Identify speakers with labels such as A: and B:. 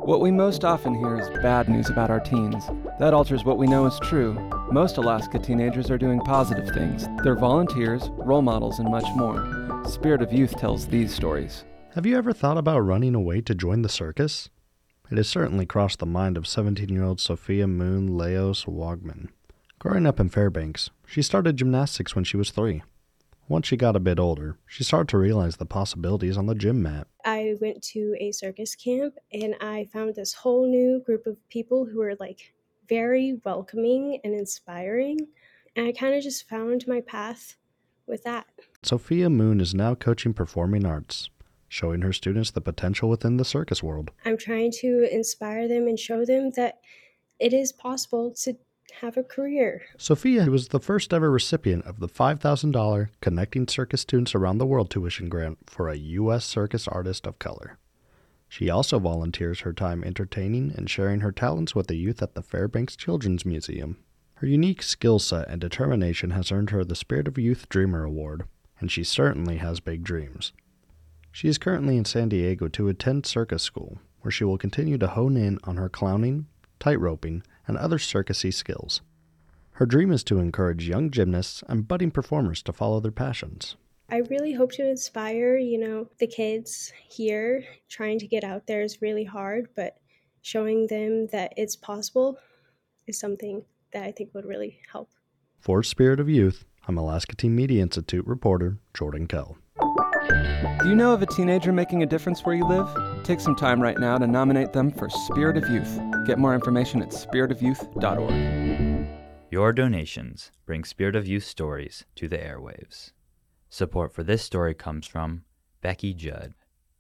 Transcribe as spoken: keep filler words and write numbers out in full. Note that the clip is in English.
A: What we most often hear is bad news about our teens. That alters what we know is true. Most Alaska teenagers are doing positive things. They're volunteers, role models, and much more. Spirit of Youth tells these stories.
B: Have you ever thought about running away to join the circus? It has certainly crossed the mind of seventeen-year-old Sophia Moon Leos Wogman. Growing up in Fairbanks, she started gymnastics when she was three. Once she got a bit older, she started to realize the possibilities on the gym mat.
C: I went to a circus camp and I found this whole new group of people who were like very welcoming and inspiring. And I kind of just found my path with that.
B: Sophia Moon is now coaching performing arts, showing her students the potential within the circus world.
C: I'm trying to inspire them and show them that it is possible to have a career.
B: Sophia was the first ever recipient of the five thousand dollars Connecting Circus Students Around the World tuition grant for a U S circus artist of color. She also volunteers her time entertaining and sharing her talents with the youth at the Fairbanks Children's Museum. Her unique skill set and determination has earned her the Spirit of Youth Dreamer Award, and she certainly has big dreams. She is currently in San Diego to attend circus school, where she will continue to hone in on her clowning, tightroping, and other circusy skills. Her dream is to encourage young gymnasts and budding performers to follow their passions.
C: I really hope to inspire, you know, the kids here. Trying to get out there is really hard, but showing them that it's possible is something that I think would really help.
B: For Spirit of Youth, I'm Alaska Teen Media Institute reporter Jordan Kell.
A: Do you know of a teenager making a difference where you live? Take some time right now to nominate them for Spirit of Youth. Get more information at spirit of youth dot org.
D: Your donations bring Spirit of Youth stories to the airwaves. Support for this story comes from Becky Judd.